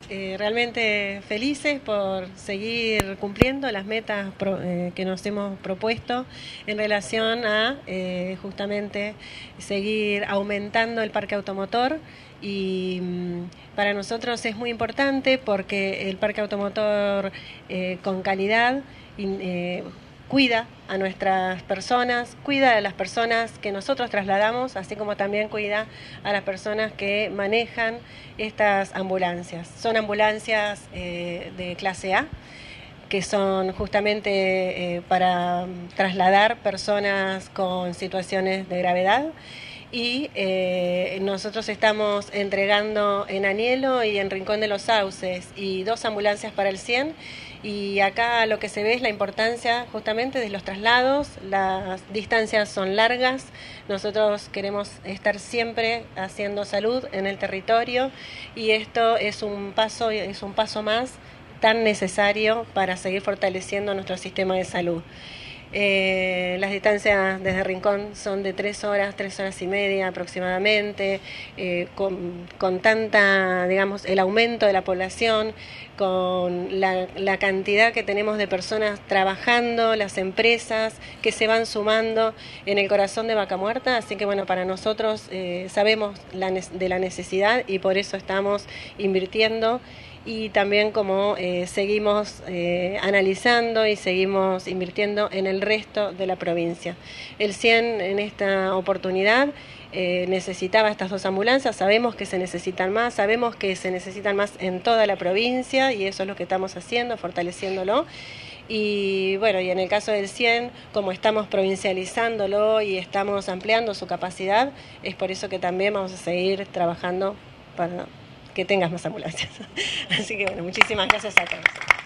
realmente felices por seguir cumpliendo las metas que nos hemos propuesto en relación a justamente seguir aumentando el parque automotor. Y para nosotros es muy importante porque el parque automotor con calidad cuida a nuestras personas, cuida a las personas que nosotros trasladamos, así como también cuida a las personas que manejan estas ambulancias. Son ambulancias de clase A, que son justamente para trasladar personas con situaciones de gravedad. Y nosotros estamos entregando en Anielo y en Rincón de los Sauces y 2 ambulancias para el 100, y acá lo que se ve es la importancia justamente de los traslados. Las distancias son largas, nosotros queremos estar siempre haciendo salud en el territorio y esto es un paso más tan necesario para seguir fortaleciendo nuestro sistema de salud. Las distancias desde Rincón son de 3 horas y media aproximadamente, con tanta, digamos, el aumento de la población, con la cantidad que tenemos de personas trabajando, las empresas que se van sumando en el corazón de Vaca Muerta, así que bueno, para nosotros sabemos de la necesidad y por eso estamos invirtiendo. Y también como seguimos analizando y seguimos invirtiendo en el resto de la provincia. El 100 en esta oportunidad necesitaba estas 2 ambulancias, sabemos que se necesitan más en toda la provincia y eso es lo que estamos haciendo, fortaleciéndolo. Y bueno, y en el caso del 100, como estamos provincializándolo y estamos ampliando su capacidad, es por eso que también vamos a seguir trabajando para que tengas más ambulancias. Así que bueno, muchísimas gracias a todos.